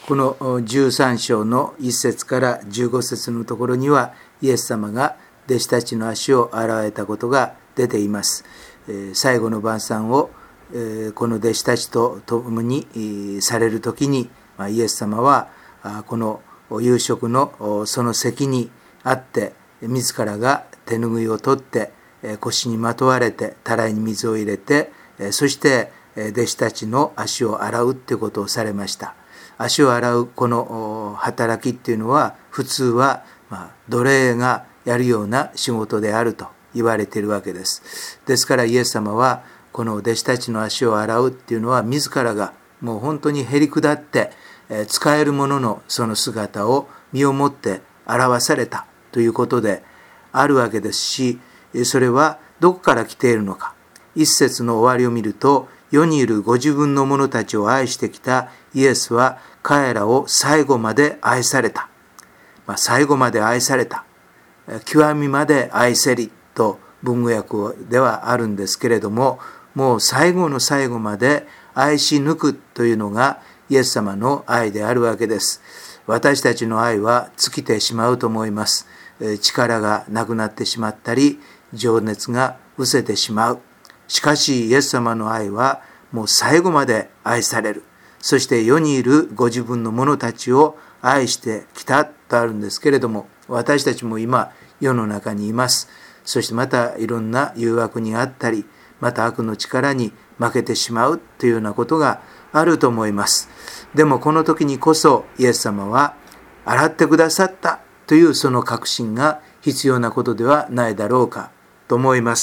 この13章の1節から15節のところには、イエス様が弟子たちの足を洗われたことが出ています。最後の晩餐をこの弟子たちと共にされるときに、イエス様はこの夕食のその席にあって、自らが手ぬぐいを取って腰にまとわれて、たらいに水を入れて、そして弟子たちの足を洗うということをされました。足を洗うこの働きっていうのは、普通は奴隷がやるような仕事であると言われているわけです。ですからイエス様はこの弟子たちの足を洗うっていうのは、自らがもう本当にへり下って使えるもののその姿を身をもって表されたということであるわけですし、それはどこから来ているのか。一節の終わりを見ると、世にいるご自分の者たちを愛してきたイエスは彼らを最後まで愛された。最後まで愛された。極みまで愛せりと文語訳ではあるんですけれども、もう最後の最後まで愛し抜くというのがイエス様の愛であるわけです。私たちの愛は尽きてしまうと思います。力がなくなってしまったり、情熱が失せてしまう。しかしイエス様の愛はもう最後まで愛される。そして世にいるご自分の者たちを愛してきたとあるんですけれども、私たちも今世の中にいます。そしてまたいろんな誘惑にあったり、また悪の力に負けてしまうというようなことがあると思います。でもこの時にこそイエス様は洗ってくださったというその確信が必要なことではないだろうかと思います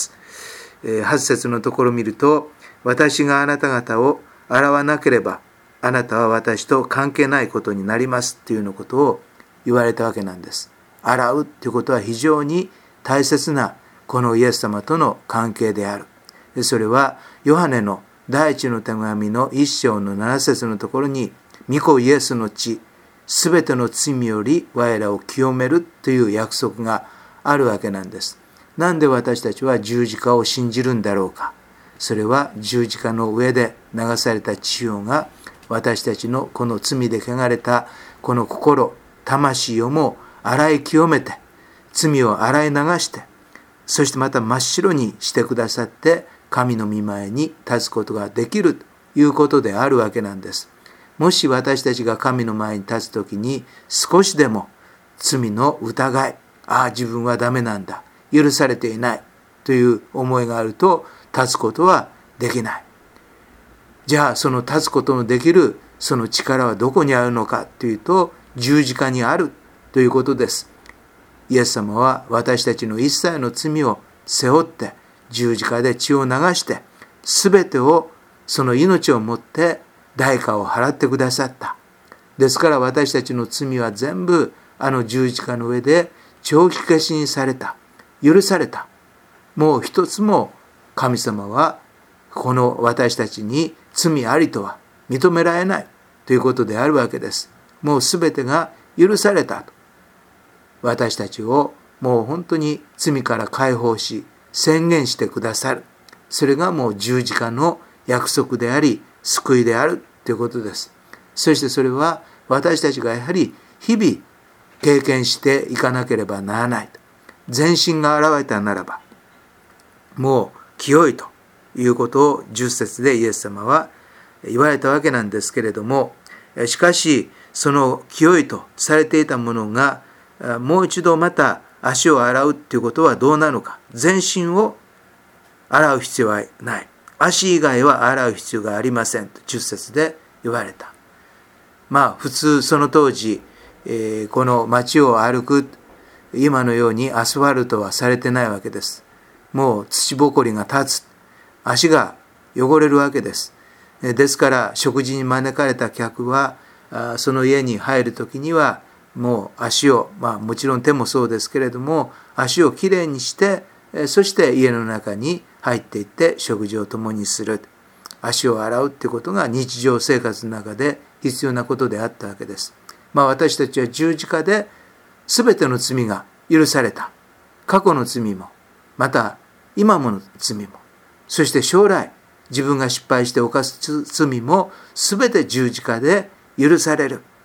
。8節のところを見ると、私があなた方を洗わなければあなたは私と関係ないことになりますというようなことを言われたわけなんです。洗うということは非常に大切なこのイエス様との関係である。それはヨハネの第一の手紙の1章の7節のところに、御子イエスの血、すべての罪より我らを清めるという約束があるわけなんです。なんで私たちは十字架を信じるんだろうか。それは十字架の上で流された血潮が私たちのこの罪で汚れたこの心、魂をも洗い清めて、罪を洗い流して、そしてまた真っ白にしてくださって神の御前に立つことができるということであるわけなんです。もし私たちが神の前に立つときに少しでも罪の疑い、自分はダメなんだ、許されていないという思いがあると立つことはできない。じゃあその立つことのできるその力はどこにあるのかというと、十字架にあるということです。イエス様は私たちの一切の罪を背負って十字架で血を流して、すべてをその命をもって代価を払ってくださった。ですから私たちの罪は全部あの十字架の上で帳消しにされた、許された。もう一つも神様はこの私たちに罪ありとは認められないということであるわけです。もうすべてが許されたと。私たちをもう本当に罪から解放し宣言してくださる。それがもう十字架の約束であり救いであるということです。そしてそれは私たちがやはり日々経験していかなければならないと。全身が現れたならばもう清いということを10節でイエス様は言われたわけなんですけれども、しかしその清いとされていたものがもう一度また足を洗うということはどうなのか。全身を洗う必要はない。足以外は洗う必要がありませんと10節で言われた。普通その当時、この街を歩く今のようにアスファルトはされてないわけです。もう土ぼこりが立つ、足が汚れるわけです。ですから食事に招かれた客はその家に入るときにはもう足を、もちろん手もそうですけれども、足をきれいにして、そして家の中に入っていって食事を共にする。足を洗うということが日常生活の中で必要なことであったわけです。私たちは十字架で全ての罪が許された。過去の罪も、また今もの罪も、そして将来自分が失敗して犯す罪も全て十字架で許される。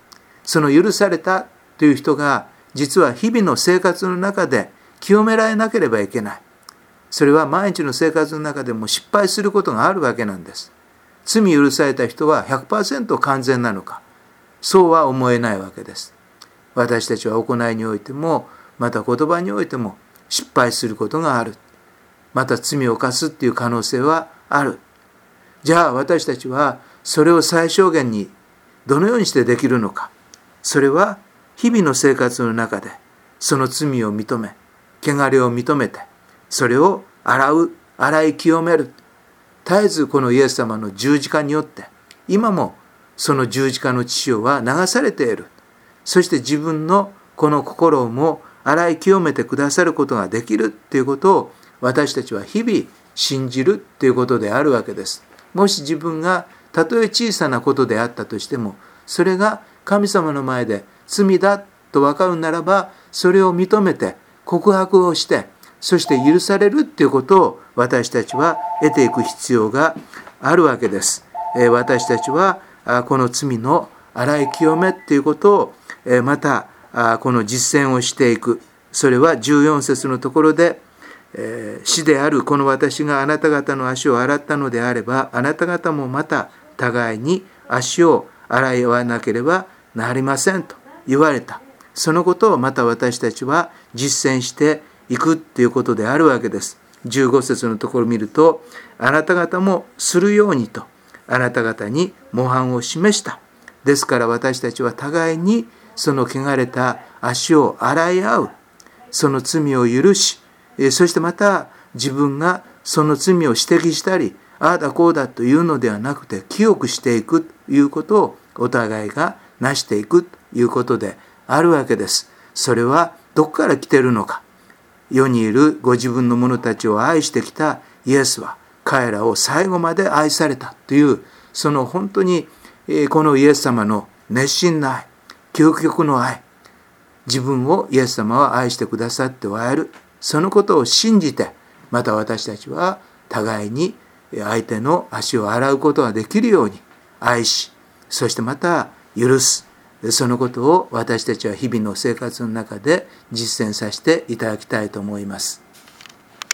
その許されたという人が実は日々の生活の中で清められなければいけない。それは毎日の生活の中でも失敗することがあるわけなんです。罪許された人は 100% 完全なのか、そうは思えないわけです。私たちは行いにおいても、また言葉においても失敗することがある。また罪を犯すっていう可能性はある。じゃあ私たちはそれを最小限にどのようにしてできるのか。それは日々の生活の中でその罪を認め、汚れを認めて、それを洗い清める。絶えずこのイエス様の十字架によって今もその十字架の血潮は流されている。そして自分のこの心をも洗い清めてくださることができるということを私たちは日々信じるということであるわけです。もし自分がたとえ小さなことであったとしても、それが神様の前で罪だと分かるならば、それを認めて告白をして、そして許されるということを私たちは得ていく必要があるわけです。私たちはこの罪の洗い清めということをまたこの実践をしていく。それは14節のところで、死であるこの私があなた方の足を洗ったのであれば、あなた方もまた互いに足を洗わなければなりませんと言われた。そのことをまた私たちは実践していくということであるわけです。15節のところを見ると、あなた方もするようにとあなた方に模範を示した。ですから私たちは互いにその汚れた足を洗い合う。その罪を許し、そしてまた自分がその罪を指摘したり、ああだこうだというのではなくて、清くしていくということをお互いがなしていくということであるわけです。それはどこから来ているのか。世にいるご自分の者たちを愛してきたイエスは彼らを最後まで愛されたという、その本当にこのイエス様の熱心な愛、究極の愛、自分をイエス様は愛してくださっておられる、そのことを信じて、また私たちは互いに相手の足を洗うことができるように愛し、そしてまた許す、そのことを私たちは日々の生活の中で実践させていただきたいと思います。